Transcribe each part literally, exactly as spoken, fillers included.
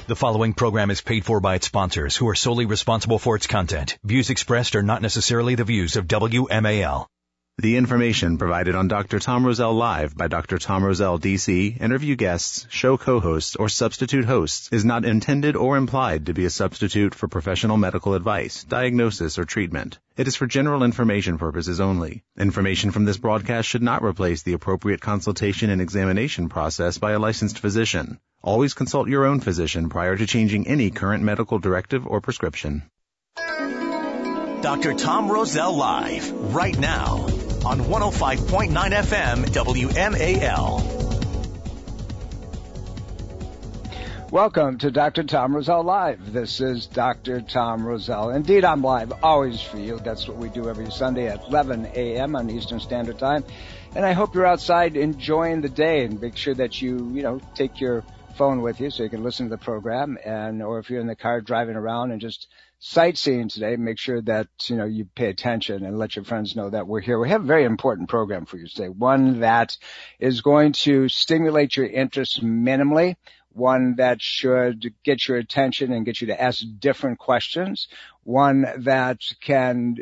The following program is paid for by its sponsors, who are solely responsible for its content. Views expressed are not necessarily the views of W M A L. The information provided on Doctor Tom Rosell Live by Doctor Tom Rosell, D C, interview guests, show co-hosts, or substitute hosts is not intended or implied to be a substitute for professional medical advice, diagnosis, or treatment. It is for general information purposes only. Information from this broadcast should not replace the appropriate consultation and examination process by a licensed physician. Always consult your own physician prior to changing any current medical directive or prescription. Doctor Tom Rosell Live, right now, on one oh five point nine F M W M A L. Welcome to Doctor Tom Rosell Live. This is Doctor Tom Rosell. Indeed, I'm live always for you. That's what we do every Sunday at eleven a.m. on Eastern Standard Time. And I hope you're outside enjoying the day, and make sure that you, you know, take your phone with you so you can listen to the program, and or if you're in the car driving around and just sightseeing today, make sure that, you know, you pay attention and let your friends know that we're here. We have a very important program for you today, one that is going to stimulate your interest minimally, one that should get your attention and get you to ask different questions, one that can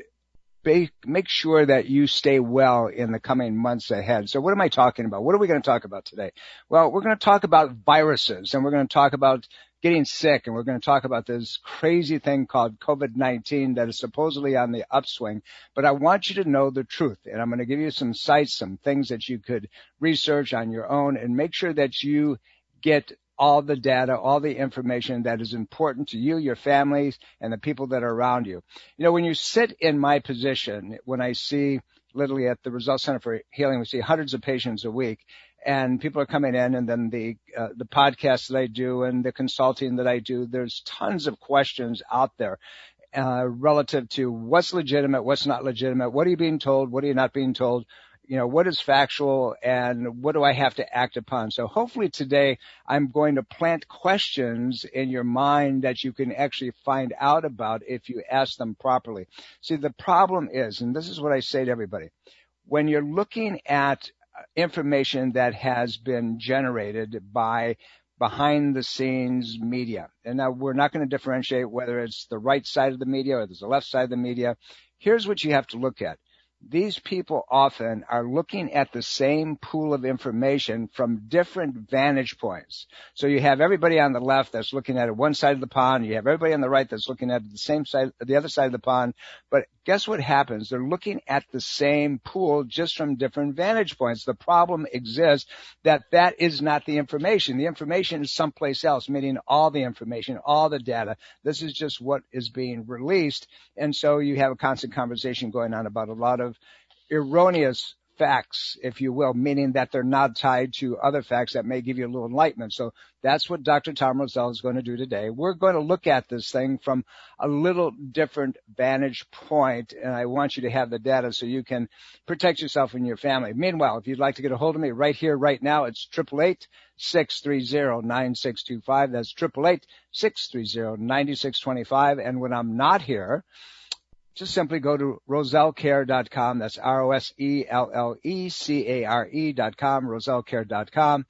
make sure that you stay well in the coming months ahead. So what am I talking about? What are we going to talk about today? Well, we're going to talk about viruses, and we're going to talk about getting sick, and we're going to talk about this crazy thing called COVID nineteen that is supposedly on the upswing. But I want you to know the truth, and I'm going to give you some sites, some things that you could research on your own, and make sure that you get all the data, all the information that is important to you, your families, and the people that are around you. You know, when you sit in my position, when I see literally at the Results Center for Healing, we see hundreds of patients a week, and people are coming in, and then the uh, the podcasts that I do and the consulting that I do, there's tons of questions out there uh, relative to what's legitimate, what's not legitimate, what are you being told, what are you not being told, you know, what is factual, and what do I have to act upon? So hopefully today I'm going to plant questions in your mind that you can actually find out about if you ask them properly. See, the problem is, and this is what I say to everybody, when you're looking at information that has been generated by behind-the-scenes media, and now we're not going to differentiate whether it's the right side of the media or there's the left side of the media. Here's what you have to look at. These people often are looking at the same pool of information from different vantage points. So you have everybody on the left that's looking at one side of the pond. You have everybody on the right that's looking at the same side, the other side of the pond. But guess what happens? They're looking at the same pool just from different vantage points. The problem exists that that is not the information. The information is someplace else, meaning all the information, all the data. This is just what is being released. And so you have a constant conversation going on about a lot of erroneous facts, if you will, meaning that they're not tied to other facts that may give you a little enlightenment. So that's what Doctor Tom Rosell is going to do today. We're going to look at this thing from a little different vantage point, and I want you to have the data so you can protect yourself and your family. Meanwhile, if you'd like to get a hold of me right here, right now, it's eight eight eight, six three zero, nine six two five. That's eight eight eight, six three zero, nine six two five. And when I'm not here, just simply go to rosell care dot com. That's R O S E L L E C A R E dot com, rosell care dot com.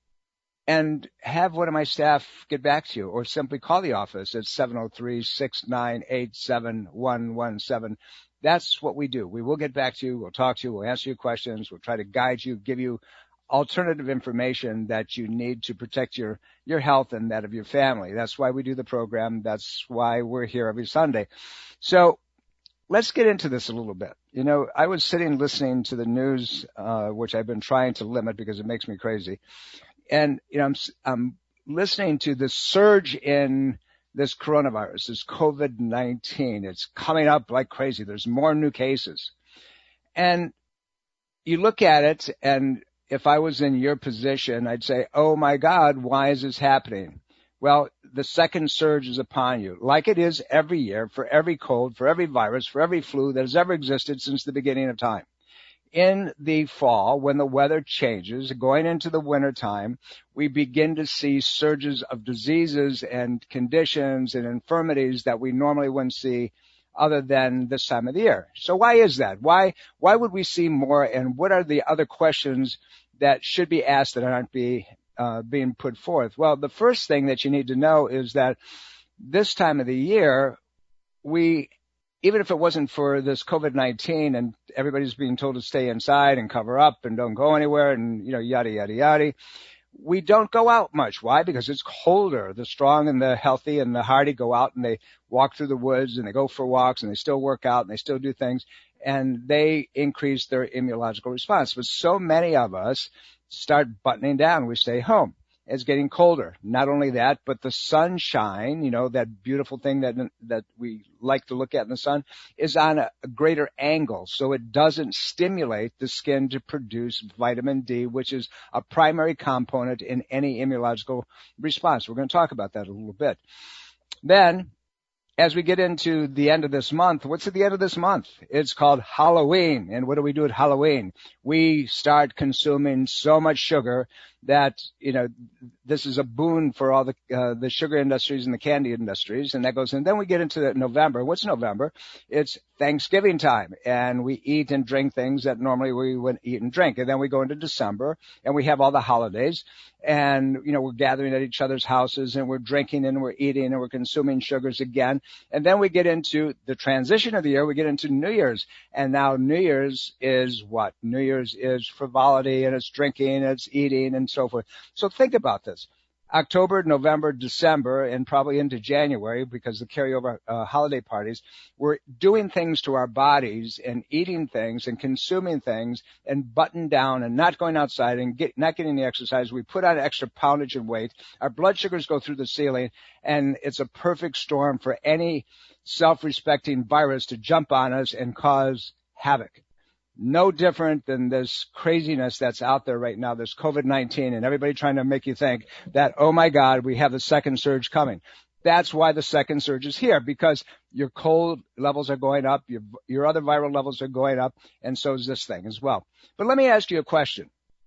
And have one of my staff get back to you, or simply call the office at seven oh three, six nine eight, seven one one seven. That's what we do. We will get back to you. We'll talk to you. We'll answer your questions. We'll try to guide you, give you alternative information that you need to protect your, your health and that of your family. That's why we do the program. That's why we're here every Sunday. So, let's get into this a little bit. You know, I was sitting listening to the news, uh, which I've been trying to limit because it makes me crazy. And, you know, I'm, I'm listening to the surge in this coronavirus, this COVID nineteen. It's coming up like crazy. There's more new cases. And you look at it, and if I was in your position, I'd say, oh my God, why is this happening? Well, the second surge is upon you, like it is every year for every cold, for every virus, for every flu that has ever existed since the beginning of time. In the fall, when the weather changes, going into the winter time, we begin to see surges of diseases and conditions and infirmities that we normally wouldn't see other than this time of the year. So why is that? Why, why would we see more, and what are the other questions that should be asked that aren't be uh, being put forth? Well, the first thing that you need to know is that this time of the year, we, even if it wasn't for this COVID nineteen and everybody's being told to stay inside and cover up and don't go anywhere and, you know, yada, yada, yada, we don't go out much. Why? Because it's colder. The strong and the healthy and the hardy go out and they walk through the woods and they go for walks and they still work out and they still do things, and they increase their immunological response. But so many of us start buttoning down. We stay home. It's getting colder. Not only that, but the sunshine, you know, that beautiful thing that that we like to look at in the sun, is on a, a greater angle. So it doesn't stimulate the skin to produce vitamin D, which is a primary component in any immunological response. We're going to talk about that a little bit. Then, as we get into the end of this month, what's at the end of this month? It's called Halloween. And what do we do at Halloween? We start consuming so much sugar that, you know, this is a boon for all the uh, the sugar industries and the candy industries. And that goes in. Then we get into November. What's November? It's Thanksgiving time. And we eat and drink things that normally we wouldn't eat and drink. And then we go into December and we have all the holidays. And, you know, we're gathering at each other's houses and we're drinking and we're eating and we're consuming sugars again. And then we get into the transition of the year. We get into New Year's. And now New Year's is what? New Year's is frivolity and it's drinking, and it's eating and so forth. So think about this. October, November, December, and probably into January, because the carryover uh, holiday parties, we're doing things to our bodies and eating things and consuming things and button down and not going outside and get, not getting the exercise. We put on extra poundage and weight. Our blood sugars go through the ceiling, and it's a perfect storm for any self-respecting virus to jump on us and cause havoc. No different than this craziness that's out there right now, this COVID nineteen, and everybody trying to make you think that, oh my God, we have the second surge coming. That's why the second surge is here, because your cold levels are going up, your, your other viral levels are going up, and so is this thing as well. But let me ask you a question.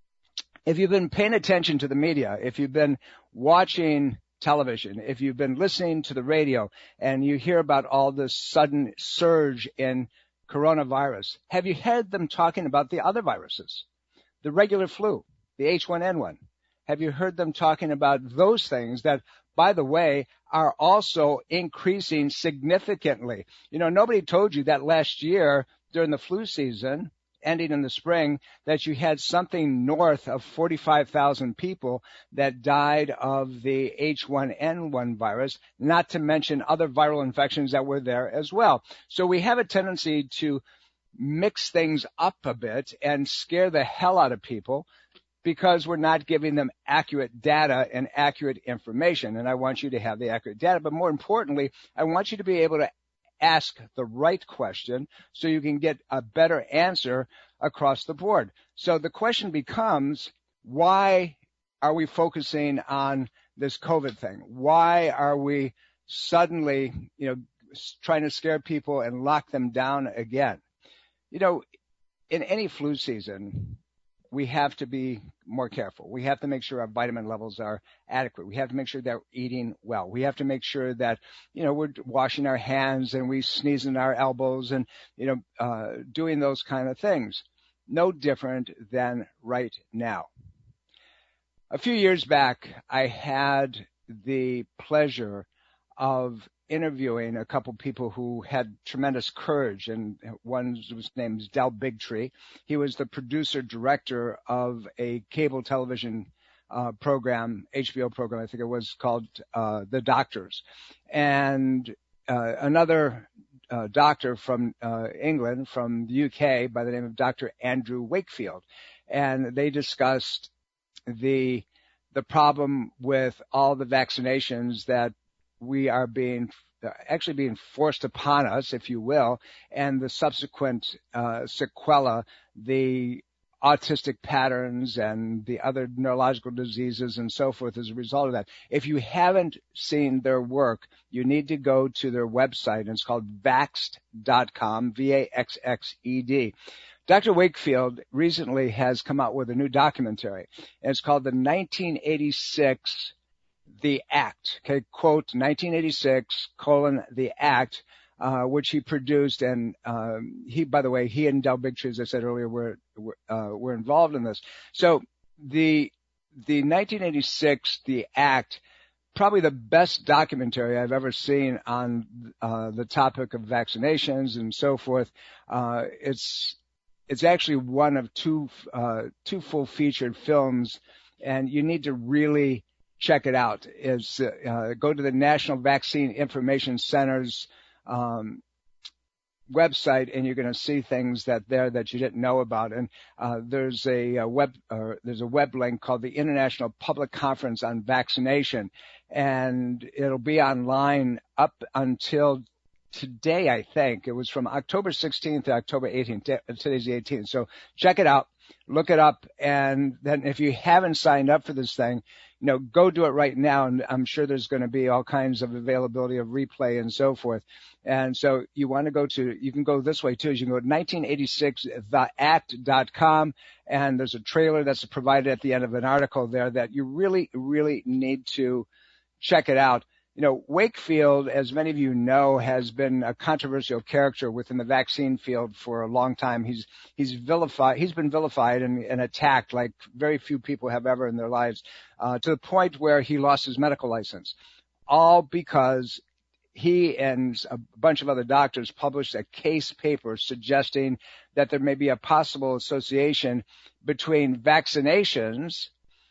If you've been paying attention to the media, if you've been watching television, if you've been listening to the radio, and you hear about all this sudden surge in coronavirus, have you heard them talking about the other viruses, the regular flu, the H one N one? Have you heard them talking about those things that, by the way, are also increasing significantly? You know, nobody told you that last year during the flu season, ending in the spring, that you had something north of forty-five thousand people that died of the H one N one virus, not to mention other viral infections that were there as well. So we have a tendency to mix things up a bit and scare the hell out of people because we're not giving them accurate data and accurate information. And I want you to have the accurate data, but more importantly, I want you to be able to ask the right question so you can get a better answer across the board. So the question becomes, why are we focusing on this COVID thing? Why are we suddenly, you know, trying to scare people and lock them down again? You know, in any flu season, we have to be more careful. We have to make sure our vitamin levels are adequate. We have to make sure that we're eating well. We have to make sure that, you know, we're washing our hands and we sneeze in our elbows and, you know, uh, doing those kind of things. No different than right now. A few years back, I had the pleasure of interviewing a couple people who had tremendous courage, and one was named Del Bigtree. He was the producer director of a cable television uh, program, H B O program, I think it was, called uh, The Doctors. And uh, another uh, doctor from uh, England, from the U K, by the name of Doctor Andrew Wakefield. And they discussed the the problem with all the vaccinations that we are being actually being forced upon us, if you will, and the subsequent uh, sequela, the autistic patterns and the other neurological diseases and so forth as a result of that. If you haven't seen their work, you need to go to their website, and it's called vaxxed dot com, V A X X E D. Doctor Wakefield recently has come out with a new documentary, and it's called the nineteen eighty-six The Act, okay, quote, nineteen eighty-six, colon, The Act, uh, which he produced. And um, he, by the way, he and Del Bigtree, as I said earlier, were, were, uh, were involved in this. So the the nineteen eighty-six, the act, probably the best documentary I've ever seen on uh, the topic of vaccinations and so forth. Uh, it's it's actually one of two uh, two full featured films, and you need to really check it out. Is uh, go to the National Vaccine Information Center's um, website, and you're going to see things that there that you didn't know about. And uh, there's a, a web uh, there's a web link called the International Public Conference on Vaccination, and it'll be online up until today, I think. It was from October sixteenth to October eighteenth. Today's the eighteenth. So check it out, look it up, and then if you haven't signed up for this thing, you know, go do it right now, and I'm sure there's going to be all kinds of availability of replay and so forth. And so you want to go to, you can go this way too. You can go to nineteen eighty-six the act dot com, and there's a trailer that's provided at the end of an article there that you really, really need to check it out. You know, Wakefield, as many of you know, has been a controversial character within the vaccine field for a long time. He's he's vilified. He's been vilified and, and attacked like very few people have ever in their lives, uh, to the point where he lost his medical license, all because he and a bunch of other doctors published a case paper suggesting that there may be a possible association between vaccinations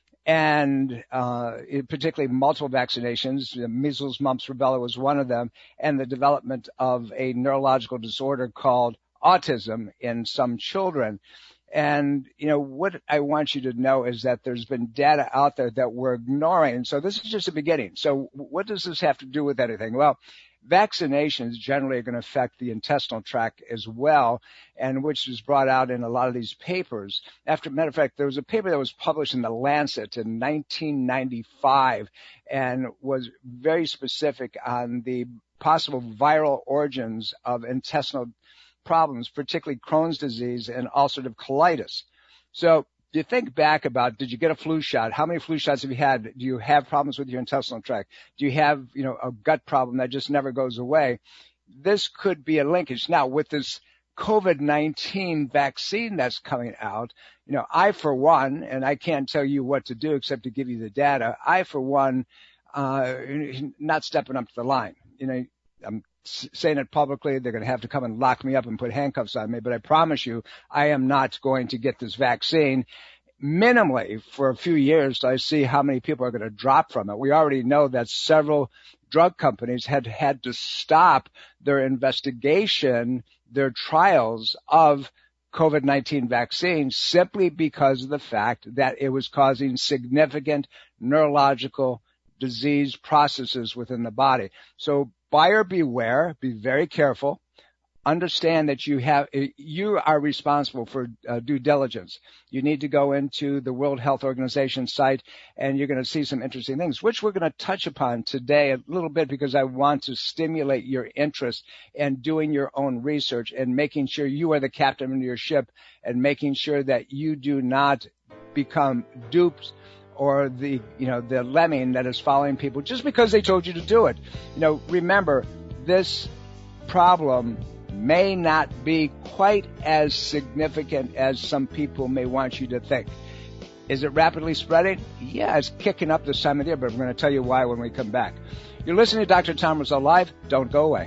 and uh particularly multiple vaccinations. Measles, mumps, rubella was one of them, and the development of a neurological disorder called autism in some children. And, you know, what I want you to know is that there's been data out there that we're ignoring. So this is just the beginning. So what does this have to do with anything? Well, vaccinations generally are going to affect the intestinal tract as well, and which was brought out in a lot of these papers. After, matter of fact, there was a paper that was published in The Lancet in nineteen ninety-five and was very specific on the possible viral origins of intestinal problems, particularly Crohn's disease and ulcerative colitis. So you think back about, did you get a flu shot? How many flu shots have you had? Do you have problems with your intestinal tract? Do you have, you know, a gut problem that just never goes away? This could be a linkage. Now, with this COVID nineteen vaccine that's coming out, you know, I, for one, and I can't tell you what to do except to give you the data, I, for one, uh, not stepping up to the line. You know, I'm saying it publicly. They're going to have to come and lock me up and put handcuffs on me, but I promise you, I am not going to get this vaccine minimally for a few years till I see how many people are going to drop from it. We already know that several drug companies had had to stop their investigation, their trials of COVID nineteen vaccines simply because of the fact that it was causing significant neurological disease processes within the body. So buyer beware, be very careful. Understand that you have, you are responsible for uh, due diligence. You need to go into the World Health Organization site, and you're going to see some interesting things, which we're going to touch upon today a little bit because I want to stimulate your interest in doing your own research and making sure you are the captain of your ship and making sure that you do not become dupes or the, you know, the lemming that is following people just because they told you to do it. You know, remember, this problem may not be quite as significant as some people may want you to think. Is it rapidly spreading? Yeah, it's kicking up this time of year, but we're going to tell you why when we come back. You're listening to Doctor Tom Rosell Live. Don't go away.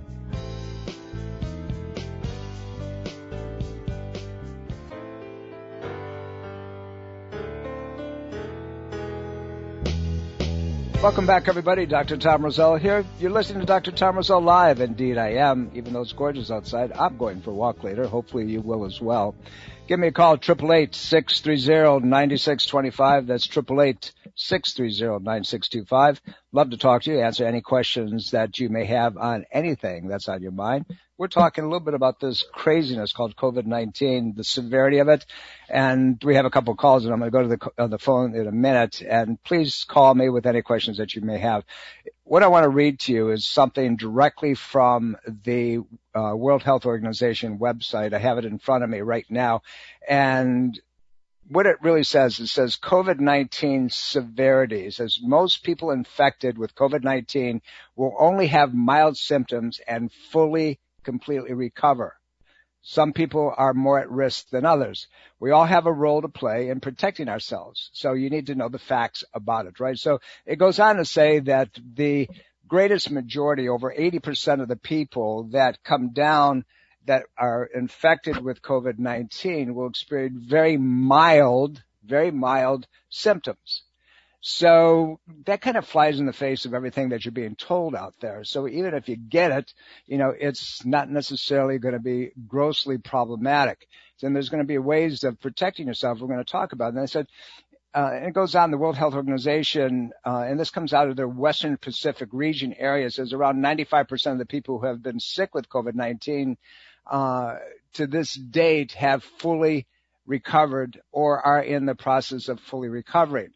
Welcome back, everybody. Doctor Tom Rosell here. You're listening to Doctor Tom Rosell Live. Indeed, I am. Even though it's gorgeous outside, I'm going for a walk later. Hopefully you will as well. Give me a call, eight eight eight, six three zero, nine six two five. That's eight eight eight, six three zero, nine six two five. Love to talk to you, answer any questions that you may have on anything that's on your mind. We're talking a little bit about this craziness called COVID nineteen, the severity of it. And we have a couple of calls, and I'm going to go to the, uh, the phone in a minute. And please call me with any questions that you may have. What I want to read to you is something directly from the uh, World Health Organization website. I have it in front of me right now. And what it really says, it says COVID nineteen severity. It says most people infected with COVID nineteen will only have mild symptoms and fully, completely recover. Some people are more at risk than others. We all have a role to play in protecting ourselves. So you need to know the facts about it, right? So it goes on to say that the greatest majority, over eighty percent of the people that come down that are infected with COVID nineteen will experience very mild, very mild symptoms. So that kind of flies in the face of everything that you're being told out there. So even if you get it, you know, it's not necessarily going to be grossly problematic. And there's going to be ways of protecting yourself we're going to talk about. And I said, uh, and it goes on, the World Health Organization, uh, and this comes out of their Western Pacific region area, says around ninety-five percent of the people who have been sick with COVID nineteen uh, to this date have fully recovered or are in the process of fully recovering.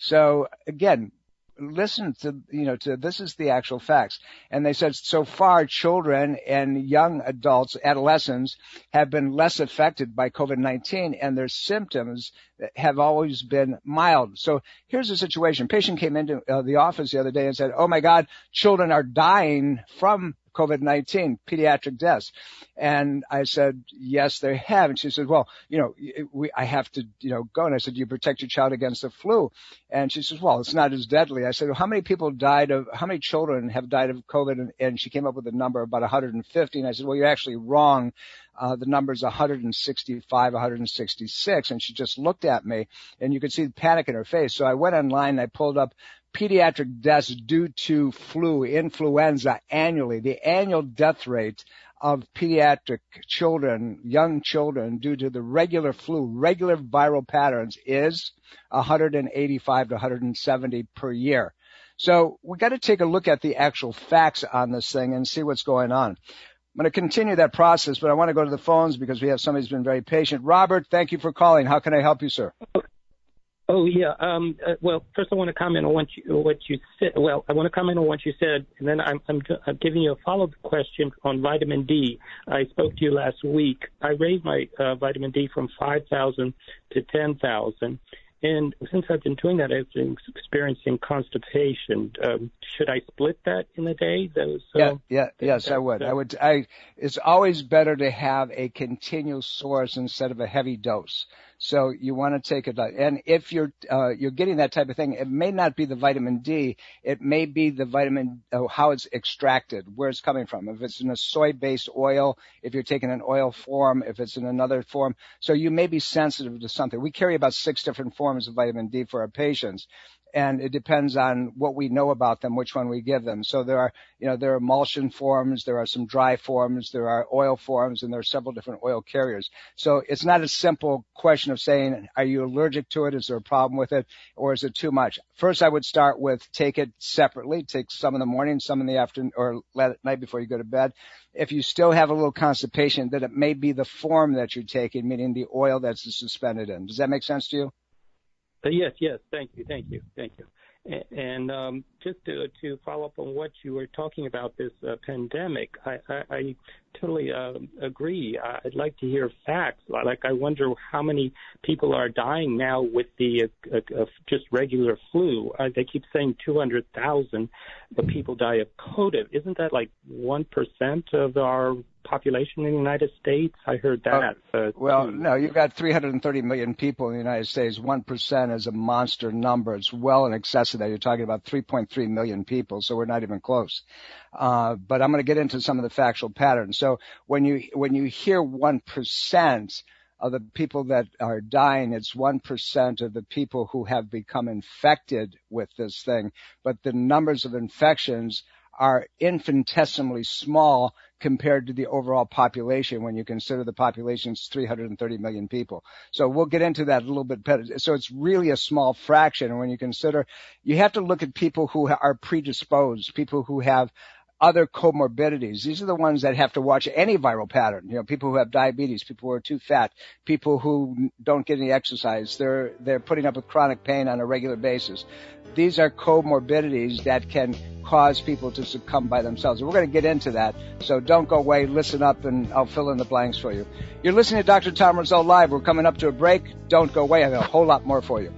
So again, listen to, you know, to, this is the actual facts. And they said so far children and young adults, adolescents have been less affected by COVID nineteen and their symptoms have always been mild. So here's the situation. A patient came into uh, the office the other day and said, oh my God, children are dying from COVID nineteen, pediatric deaths. And I said, yes, they have. And she said, well, you know, we, I have to, you know, go. And I said, do you protect your child against the flu? And she says, well, it's not as deadly. I said, well, how many people died of, how many children have died of COVID? And, and she came up with a number of about one hundred fifty. And I said, well, you're actually wrong. Uh, the number is one hundred sixty-five, one hundred sixty-six. And she just looked at me and you could see the panic in her face. So I went online and I pulled up pediatric deaths due to flu, influenza annually. The annual death rate of pediatric children, young children, due to the regular flu, regular viral patterns is one hundred eighty-five to one hundred seventy per year. So we got to take a look at the actual facts on this thing and see what's going on. I'm going to continue that process, but I want to go to the phones because we have somebody who's been very patient. Robert, thank you for calling. How can I help you, sir? Oh, yeah. Um, uh, well, first I want to comment on what you, what you said. Well, I want to comment on what you said, and then I'm, I'm, I'm giving you a follow-up question on vitamin D. I spoke to you last week. I raised my uh, vitamin D from five thousand to ten thousand. And since I've been doing that, I've been experiencing constipation. Um, should I split that in a day? Those, uh, yeah, yeah, yes, I would. I would. I. It's always better to have a continual source instead of a heavy dose. So you want to take it, and if you're uh, you're getting that type of thing, it may not be the vitamin D. It may be the vitamin, uh, how it's extracted, where it's coming from. If it's in a soy-based oil, if you're taking an oil form, if it's in another form. So you may be sensitive to something. We carry about six different forms of vitamin D for our patients. And it depends on what we know about them, which one we give them. So there are, you know, there are emulsion forms, there are some dry forms, there are oil forms, and there are several different oil carriers. So it's not a simple question of saying, are you allergic to it? Is there a problem with it? Or is it too much? First, I would start with take it separately. Take some in the morning, some in the afternoon, or late at night before you go to bed. If you still have a little constipation, then it may be the form that you're taking, meaning the oil that's suspended in. Does that make sense to you? Uh, yes, yes. Thank you, thank you, thank you. And, and um, just to, to follow up on what you were talking about, this uh, pandemic, I, I, I totally uh, agree. I'd like to hear facts. Like, I wonder how many people are dying now with the uh, uh, just regular flu. Uh, they keep saying two hundred thousand people die of COVID. Isn't that like one percent of our population in the United States? I heard that. Uh, well, no, you've got three hundred thirty million people in the United States. one percent is a monster number. It's well in excess of that. You're talking about three point three million people, so we're not even close. Uh, but I'm going to get into some of the factual patterns. So when you, when you hear one percent of the people that are dying, it's one percent of the people who have become infected with this thing. But the numbers of infections are infinitesimally small compared to the overall population when you consider the population's three hundred thirty million people. So we'll get into that a little bit better. So it's really a small fraction. And when you consider, you have to look at people who are predisposed, people who have other comorbidities. These are the ones that have to watch any viral pattern. You know, people who have diabetes, people who are too fat, people who don't get any exercise. They're, they're putting up with chronic pain on a regular basis. These are comorbidities that can cause people to succumb by themselves. And we're going to get into that. So don't go away. Listen up and I'll fill in the blanks for you. You're listening to Doctor Tom Rosell Live. We're coming up to a break. Don't go away. I have a whole lot more for you.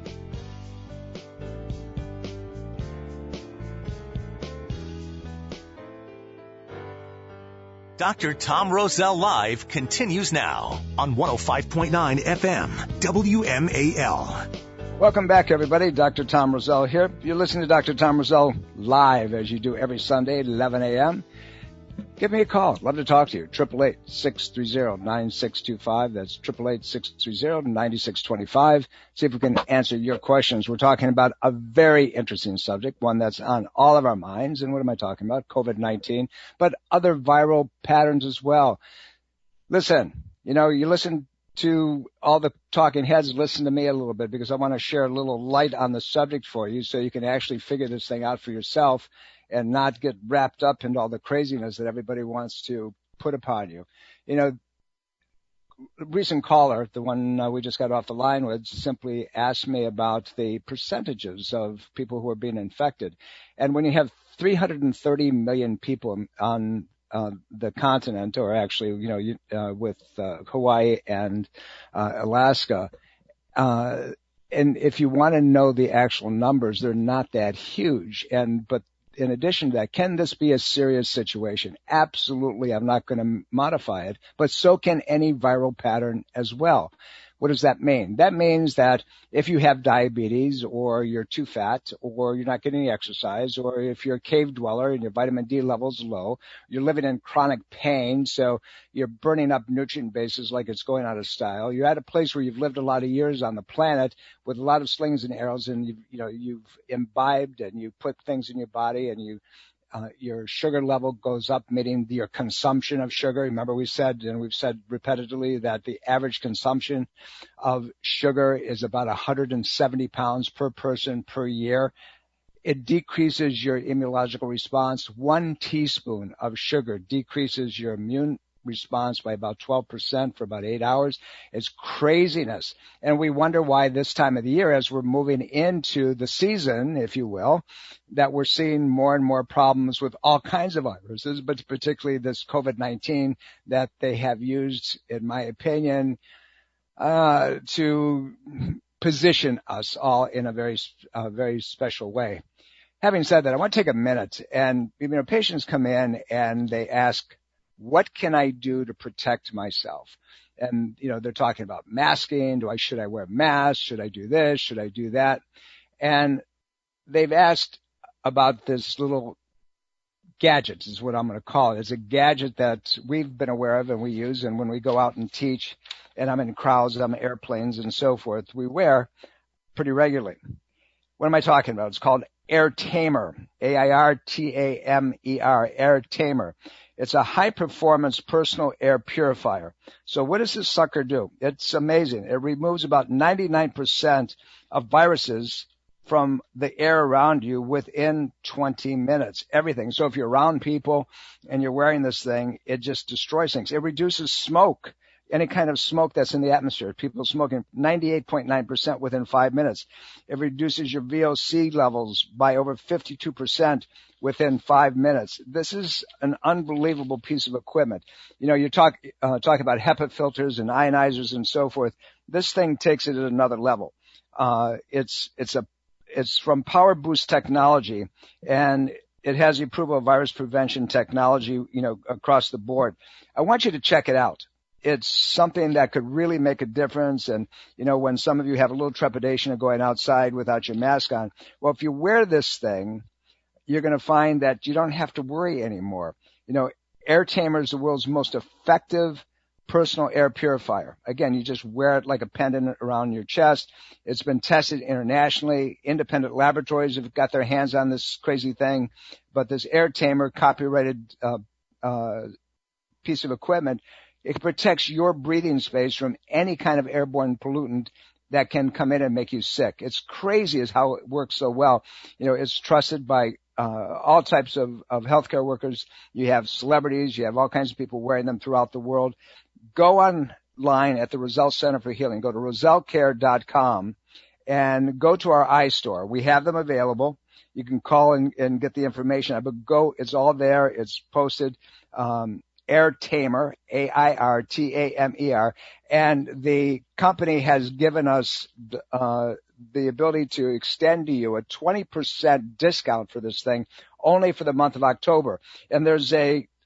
Doctor Tom Roselle Live continues now on one oh five point nine F M, W M A L. Welcome back, everybody. Doctor Tom Roselle here. You're listening to Doctor Tom Roselle Live, as you do every Sunday at eleven a.m. Give me a call. Love to talk to you. eight eight eight, six three zero, nine six two five. That's eight eight eight, six three zero, nine six two five. See if we can answer your questions. We're talking about a very interesting subject, one that's on all of our minds. And what am I talking about? COVID nineteen, but other viral patterns as well. Listen, you know, you listen to all the talking heads, listen to me a little bit, because I want to share a little light on the subject for you so you can actually figure this thing out for yourself and not get wrapped up into all the craziness that everybody wants to put upon you. You know, a recent caller, the one uh, we just got off the line with, simply asked me about the percentages of people who are being infected. And when you have three hundred thirty million people on uh, the continent, or actually, you know, you, uh, with uh, Hawaii and uh, Alaska, uh, and if you want to know the actual numbers, they're not that huge. And but in addition to that, can this be a serious situation? Absolutely. I'm not going to modify it, but so can any viral pattern as well. What does that mean? That means that if you have diabetes, or you're too fat, or you're not getting any exercise, or if you're a cave dweller and your vitamin D level's low, you're living in chronic pain, so you're burning up nutrient bases like it's going out of style. You're at a place where you've lived a lot of years on the planet with a lot of slings and arrows, and you've, you know, you've imbibed and you put things in your body, and you Uh, your sugar level goes up, meaning your consumption of sugar. Remember, we said, and we've said repetitively, that the average consumption of sugar is about one hundred seventy pounds per person per year. It decreases your immunological response. One teaspoon of sugar decreases your immune response by about twelve percent for about eight hours. It's craziness. And we wonder why this time of the year, as we're moving into the season, if you will, that we're seeing more and more problems with all kinds of viruses, but particularly this COVID nineteen that they have used, in my opinion, uh, to position us all in a very, uh, very special way. Having said that, I want to take a minute, and, you know, patients come in and they ask, what can I do to protect myself? And, you know, they're talking about masking. Do I, should I wear a mask? Should I do this? Should I do that? And they've asked about this little gadget, is what I'm going to call it. It's a gadget that we've been aware of and we use. And when we go out and teach, and I'm in crowds, I'm in airplanes and so forth, we wear pretty regularly. What am I talking about? It's called Air Tamer, A I R T A M E R, Air Tamer. It's a high-performance personal air purifier. So what does this sucker do? It's amazing. It removes about ninety-nine percent of viruses from the air around you within twenty minutes. Everything. So if you're around people and you're wearing this thing, it just destroys things. It reduces smoke, any kind of smoke that's in the atmosphere. People smoking ninety-eight point nine percent within five minutes. It reduces your V O C levels by over fifty-two percent within five minutes. This is an unbelievable piece of equipment. You know, you talk, uh, talk about HEPA filters and ionizers and so forth. This thing takes it at another level. Uh, it's, it's a, it's from Power Boost Technology, and it has the approval of virus prevention technology, you know, across the board. I want you to check it out. It's something that could really make a difference. And, you know, when some of you have a little trepidation of going outside without your mask on, well, if you wear this thing, you're going to find that you don't have to worry anymore. You know, Air Tamer is the world's most effective personal air purifier. Again, you just wear it like a pendant around your chest. It's been tested internationally. Independent laboratories have got their hands on this crazy thing. But this Air Tamer copyrighted uh, uh, piece of equipment, it protects your breathing space from any kind of airborne pollutant that can come in and make you sick. It's crazy as how it works so well. You know, it's trusted by uh, all types of, of healthcare workers. You have celebrities. You have all kinds of people wearing them throughout the world. Go online at the Roselle Center for Healing. Go to roselle care dot com and go to our iStore. We have them available. You can call and, and get the information. But go, it's all there. It's posted. Um, Air Tamer, A I R T A M E R, and the company has given us uh, the ability to extend to you a twenty percent discount for this thing only for the month of October. And there's a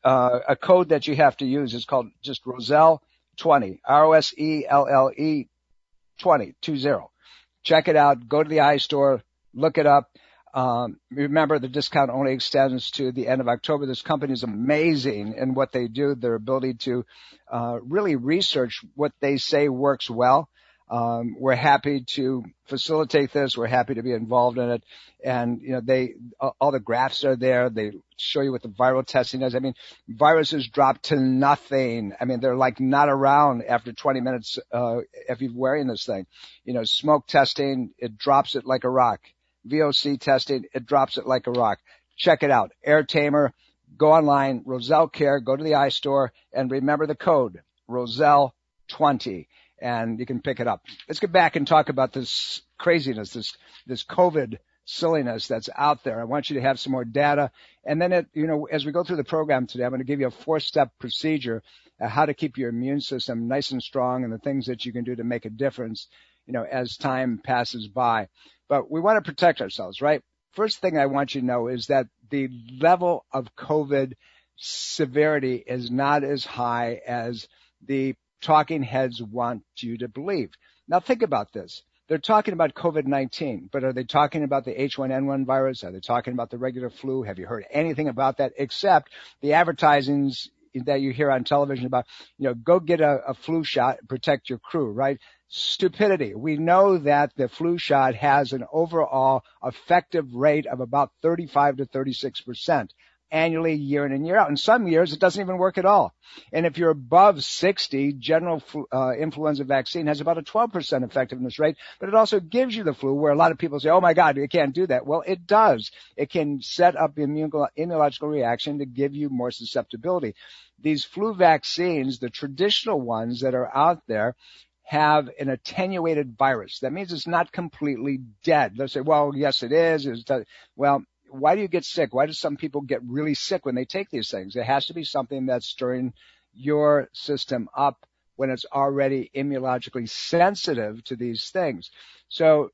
uh, a code that you have to use. It's called just Roselle twenty, R O S E L L E twenty, two zero. Check it out. Go to the iStore. Look it up. Um, remember, the discount only extends to the end of October. This company is amazing in what they do, their ability to uh, really research what they say works well. Um, we're happy to facilitate this. We're happy to be involved in it. And, you know, they, all the graphs are there. They show you what the viral testing is. I mean, viruses drop to nothing. I mean, they're like not around after twenty minutes, uh, if you're wearing this thing. You know, smoke testing, it drops it like a rock. V O C testing, it drops it like a rock. Check it out. Air Tamer, go online, Roselle Care, go to the iStore, and remember the code, Roselle twenty. And you can pick it up. Let's get back and talk about this craziness, this this COVID silliness that's out there. I want you to have some more data. And then, it, you know, as we go through the program today, I'm going to give you a four-step procedure on how to keep your immune system nice and strong and the things that you can do to make a difference, you know, as time passes by. But we want to protect ourselves, right? First thing I want you to know is that the level of COVID severity is not as high as the talking heads want you to believe. Now think about this. They're talking about COVID nineteen, but are they talking about the H one N one virus? Are they talking about the regular flu? Have you heard anything about that except the advertisings that you hear on television about, you know, go get a, a flu shot, protect your crew, right? Stupidity. We know that the flu shot has an overall effective rate of about thirty-five to thirty-six percent. Annually, year in and year out. In some years, it doesn't even work at all. And if you're above sixty, general flu, uh, influenza vaccine has about a twelve percent effectiveness rate, but it also gives you the flu, where a lot of people say, oh my God, you can't do that. Well, it does. It can set up the immune, immunological reaction to give you more susceptibility. These flu vaccines, the traditional ones that are out there, have an attenuated virus. That means it's not completely dead. They'll say, well, yes, it is. It's well, why do you get sick? Why do some people get really sick when they take these things? It has to be something that's stirring your system up when it's already immunologically sensitive to these things. So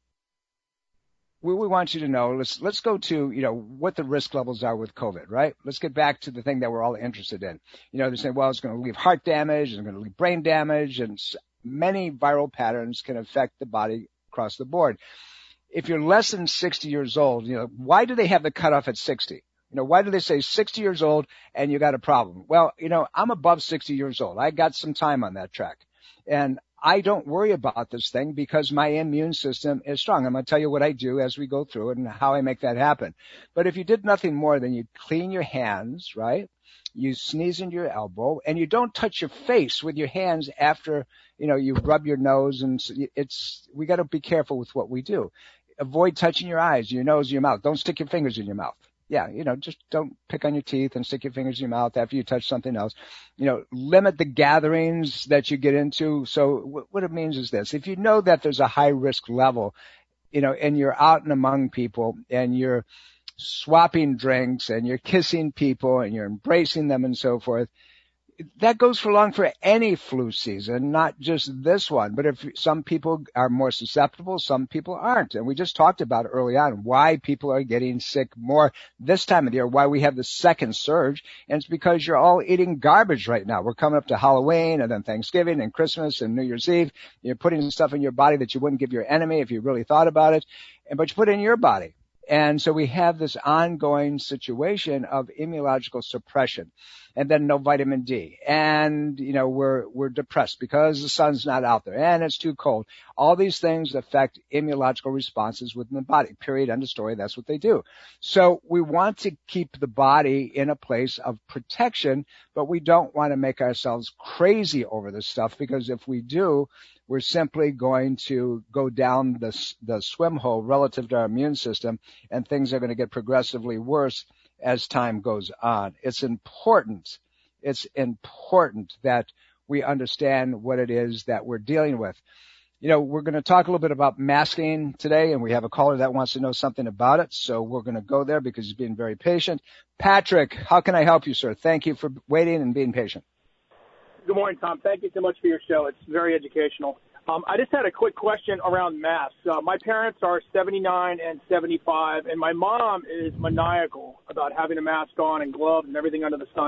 what we want you to know, let's, let's go to, you know, what the risk levels are with COVID, right? Let's get back to the thing that we're all interested in. You know, they're saying, well, it's going to leave heart damage, it's going to leave brain damage, and many viral patterns can affect the body across the board. If you're less than sixty years old, you know, why do they have the cutoff at sixty? You know, why do they say sixty years old and you got a problem? Well, you know, I'm above sixty years old. I got some time on that track. And I don't worry about this thing because my immune system is strong. I'm going to tell you what I do as we go through it and how I make that happen. But if you did nothing more than you clean your hands, right? You sneeze into your elbow, and you don't touch your face with your hands after, you know, you rub your nose, and it's, we got to be careful with what we do. Avoid touching your eyes, your nose, your mouth. Don't stick your fingers in your mouth. Yeah, you know, just don't pick on your teeth and stick your fingers in your mouth after you touch something else. You know, limit the gatherings that you get into. So what it means is this. If you know that there's a high risk level, you know, and you're out and among people and you're swapping drinks and you're kissing people and you're embracing them and so forth, that goes for long for any flu season, not just this one. But if some people are more susceptible, some people aren't. And we just talked about early on why people are getting sick more this time of the year, why we have the second surge. And it's because you're all eating garbage right now. We're coming up to Halloween and then Thanksgiving and Christmas and New Year's Eve. You're putting stuff in your body that you wouldn't give your enemy if you really thought about it, and but you put it in your body. And so we have this ongoing situation of immunological suppression, and then no vitamin D. And, you know, we're, we're depressed because the sun's not out there and it's too cold. All these things affect immunological responses within the body. Period. End of story. That's what they do. So we want to keep the body in a place of protection, but we don't want to make ourselves crazy over this stuff, because if we do, we're simply going to go down the, the swim hole relative to our immune system, and things are going to get progressively worse as time goes on. It's important, it's important that we understand what it is that we're dealing with. You know, we're going to talk a little bit about masking today, and we have a caller that wants to know something about it, so we're going to go there because he's being very patient. Patrick, how can I help you, sir? Thank you for waiting and being patient. Good morning, Tom. Thank you so much for your show. It's very educational. Um, I just had a quick question around masks. Uh, my parents are seventy-nine and seventy-five, and my mom is maniacal about having a mask on and gloves and everything under the sun.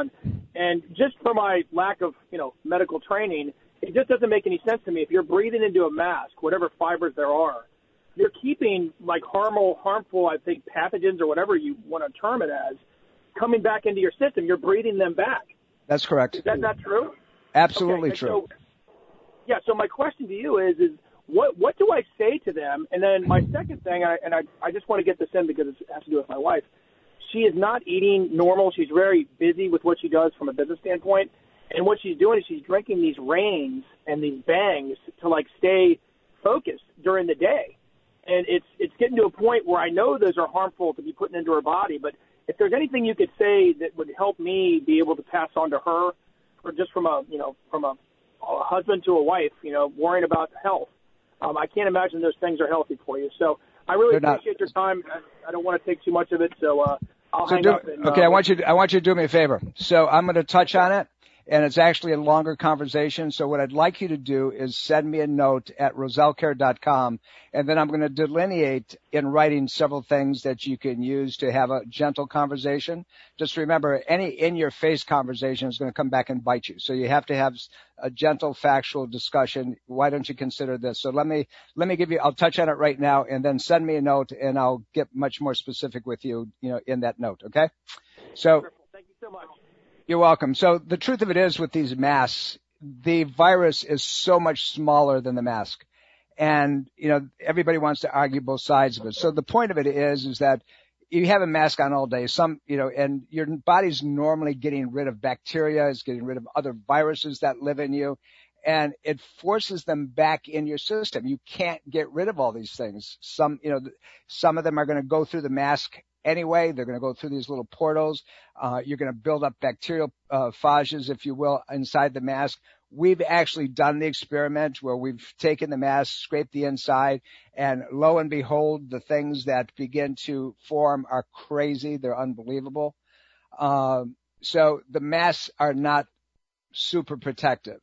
And just for my lack of, you know, medical training, it just doesn't make any sense to me. If you're breathing into a mask, whatever fibers there are, you're keeping like harmful, harmful, I think, pathogens or whatever you want to term it as, coming back into your system. You're breathing them back. That's correct. Is that not true? Absolutely okay, true. So, yeah, so my question to you is, is what what do I say to them? And then my second thing, I, and I, I just want to get this in because it has to do with my wife. She is not eating normal. She's very busy with what she does from a business standpoint. And what she's doing is she's drinking these Reigns and these Bangs to, like, stay focused during the day. And it's it's getting to a point where I know those are harmful to be putting into her body. But if there's anything you could say that would help me be able to pass on to her, or just from a, you know, from a, a husband to a wife, you know, worrying about health, um, I can't imagine those things are healthy for you. So I really They're appreciate not. your time. I, I don't want to take too much of it, so uh, I'll So hang do, up. And, okay, uh, I want you. To, I want you to do me a favor. So I'm going to touch on it, and it's actually a longer conversation. So what I'd like you to do is send me a note at roselle care dot com, and then I'm going to delineate in writing several things that you can use to have a gentle conversation. Just remember, any in-your-face conversation is going to come back and bite you. So you have to have a gentle, factual discussion. Why don't you consider this? So let me let me give you. I'll touch on it right now, and then send me a note, and I'll get much more specific with you, you know, in that note. Okay? So. Thank you so much. You're welcome. So the truth of it is, with these masks, the virus is so much smaller than the mask. And, you know, everybody wants to argue both sides of it. So the point of it is, is that you have a mask on all day, some, you know, and your body's normally getting rid of bacteria, it's getting rid of other viruses that live in you, and it forces them back in your system. You can't get rid of all these things. Some, you know, some of them are going to go through the mask anyway. They're going to go through these little portals. Uh, you're going to build up bacterial uh, phages, if you will, inside the mask. We've actually done the experiment where we've taken the mask, scraped the inside, and lo and behold, the things that begin to form are crazy. They're unbelievable. Um, so the masks are not super protective,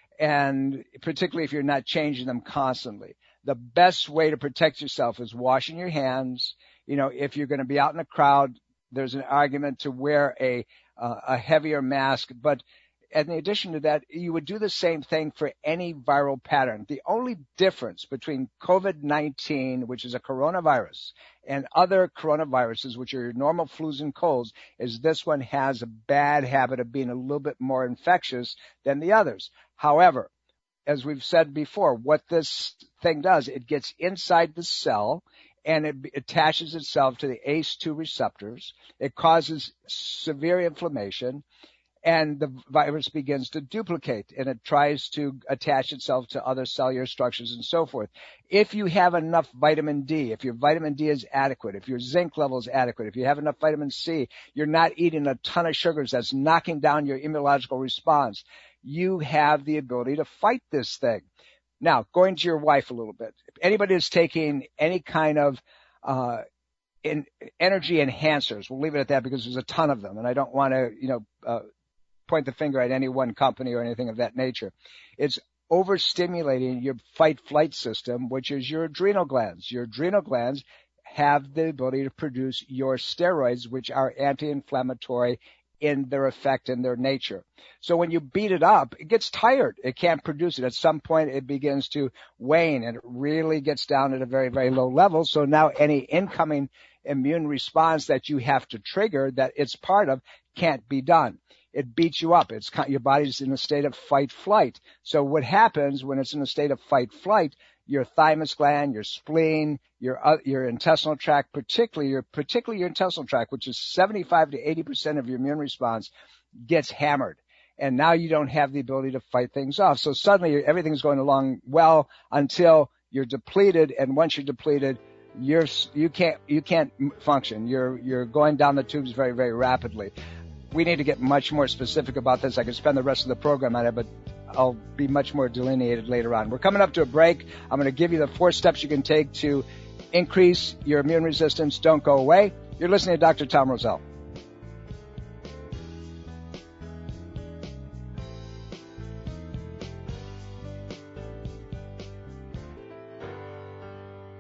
and particularly if you're not changing them constantly. The best way to protect yourself is washing your hands. You know, if you're going to be out in a crowd, there's an argument to wear a uh, a heavier mask. But in addition to that, you would do the same thing for any viral pattern. The only difference between COVID nineteen, which is a coronavirus, and other coronaviruses, which are your normal flus and colds, is this one has a bad habit of being a little bit more infectious than the others. However, as we've said before, what this thing does, it gets inside the cell, and it attaches itself to the A C E two receptors. It causes severe inflammation, and the virus begins to duplicate, and it tries to attach itself to other cellular structures and so forth. If you have enough vitamin D, if your vitamin D is adequate, if your zinc level is adequate, if you have enough vitamin C, you're not eating a ton of sugars that's knocking down your immunological response, you have the ability to fight this thing. Now, going to your wife a little bit. If anybody is taking any kind of uh in energy enhancers, we'll leave it at that because there's a ton of them, and I don't want to, you know, uh, point the finger at any one company or anything of that nature. It's overstimulating your fight-flight system, which is your adrenal glands. Your adrenal glands have the ability to produce your steroids, which are anti-inflammatory in their effect and their nature. So when you beat it up, it gets tired. It can't produce it. At some point, it begins to wane, and it really gets down at a very, very low level. So now any incoming immune response that you have to trigger that it's part of can't be done. It beats you up. It's your body's in a state of fight-flight. So what happens when it's in a state of fight-flight, your thymus gland, your spleen, your uh, your intestinal tract, particularly your particularly your intestinal tract, which is seventy-five to eighty percent of your immune response, gets hammered. And now you don't have the ability to fight things off. So suddenly everything's going along well until you're depleted, and once you're depleted, you're you can't you can't function. You're you're going down the tubes very, very rapidly. We need to get much more specific about this. I could spend the rest of the program on it, but I'll be much more delineated later on. We're coming up to a break. I'm going to give you the four steps you can take to increase your immune resistance. Don't go away. You're listening to Doctor Tom Roselle.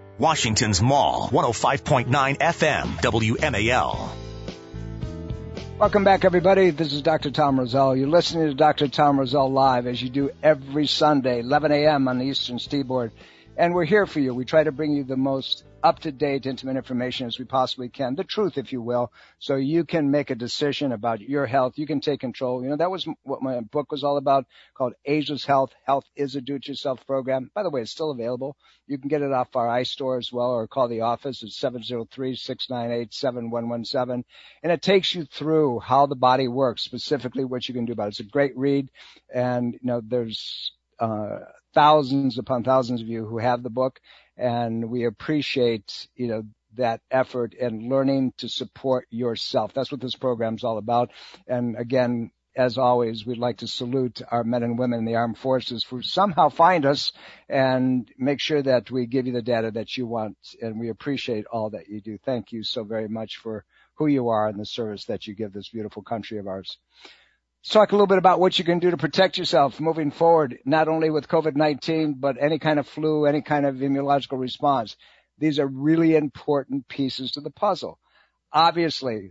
Washington's Mall, one oh five point nine F M, W M A L. Welcome back, everybody. This is Doctor Tom Rosell. You're listening to Doctor Tom Rosell Live, as you do every Sunday, eleven a.m. on the Eastern Seaboard. And we're here for you. We try to bring you the most up-to-date, intimate information as we possibly can, the truth, if you will, so you can make a decision about your health. You can take control. You know, that was what my book was all about, called Ageless Health. Health is a do-it-yourself program. By the way, it's still available. You can get it off our iStore as well, or call the office at seven oh three, six nine eight, seven one one seven. And it takes you through how the body works, specifically what you can do about it. It's a great read. And, you know, there's uh thousands upon thousands of you who have the book, and we appreciate, you know, that effort and learning to support yourself. That's what this program's all about. And again, as always, we'd like to salute our men and women in the armed forces who somehow find us and make sure that we give you the data that you want. And we appreciate all that you do. Thank you so very much for who you are and the service that you give this beautiful country of ours. Let's talk a little bit about what you can do to protect yourself moving forward, not only with COVID nineteen, but any kind of flu, any kind of immunological response. These are really important pieces to the puzzle. Obviously,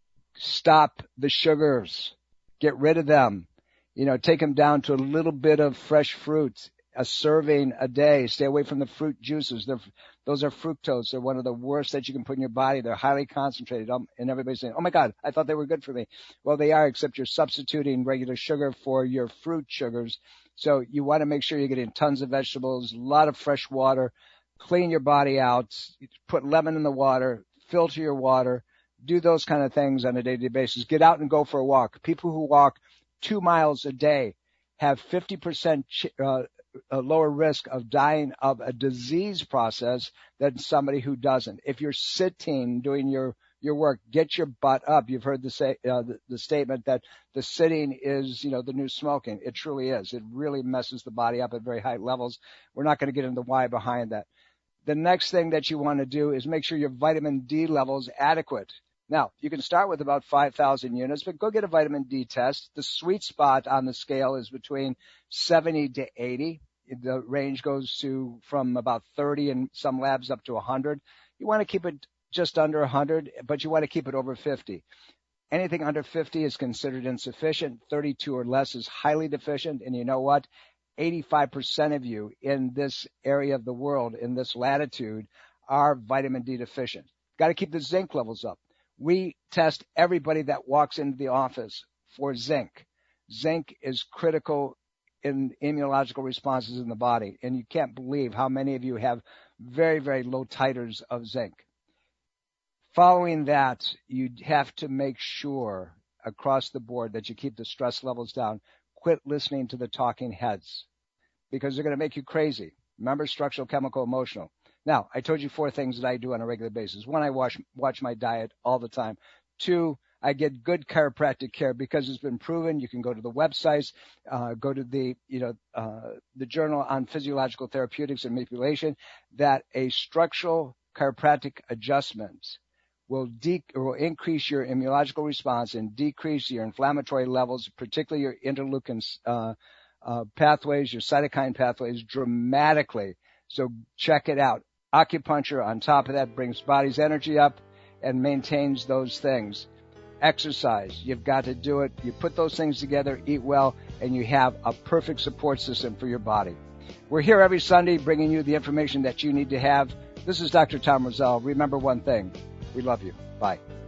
stop the sugars. Get rid of them. You know, take them down to a little bit of fresh fruit, a serving a day. Stay away from the fruit juices. They're, those are fructose. They're one of the worst that you can put in your body. They're highly concentrated. Um, and everybody's saying, oh, my God, I thought they were good for me. Well, they are, except you're substituting regular sugar for your fruit sugars. So you want to make sure you're getting tons of vegetables, a lot of fresh water, clean your body out, put lemon in the water, filter your water, do those kind of things on a day-to-day basis. Get out and go for a walk. People who walk two miles a day have fifty percent ch- uh, a lower risk of dying of a disease process than somebody who doesn't. If you're sitting doing your, your work, get your butt up. You've heard the say, uh, the, the statement that the sitting is, you know, the new smoking. It truly is. It really messes the body up at very high levels. We're not going to get into the why behind that. The next thing that you want to do is make sure your vitamin D level is adequate. Now, you can start with about five thousand units, but go get a vitamin D test. The sweet spot on the scale is between seventy to eighty. The range goes to from about thirty in some labs up to one hundred. You want to keep it just under one hundred, but you want to keep it over fifty. Anything under fifty is considered insufficient. thirty-two or less is highly deficient. And you know what? eighty-five percent of you in this area of the world, in this latitude, are vitamin D deficient. Got to keep the zinc levels up. We test everybody that walks into the office for zinc. Zinc is critical in immunological responses in the body, and you can't believe how many of you have very, very low titers of zinc. Following that, you have to make sure across the board that you keep the stress levels down. Quit listening to the talking heads because they're going to make you crazy. Remember, structural, chemical, emotional. Now, I told you four things that I do on a regular basis. One, I watch, watch my diet all the time. Two, I get good chiropractic care because it's been proven. You can go to the websites, uh, go to the, you know, uh, the Journal on Physiological Therapeutics and Manipulation, that a structural chiropractic adjustment will de- will increase your immunological response and decrease your inflammatory levels, particularly your interleukin uh, uh, pathways, your cytokine pathways, dramatically. So check it out. Acupuncture on top of that brings body's energy up and maintains those things. Exercise, you've got to do it. You put those things together, eat well, and you have a perfect support system for your body. We're here every Sunday bringing you the information that you need to have. This is Doctor Tom Rosell. Remember one thing. We love you. Bye.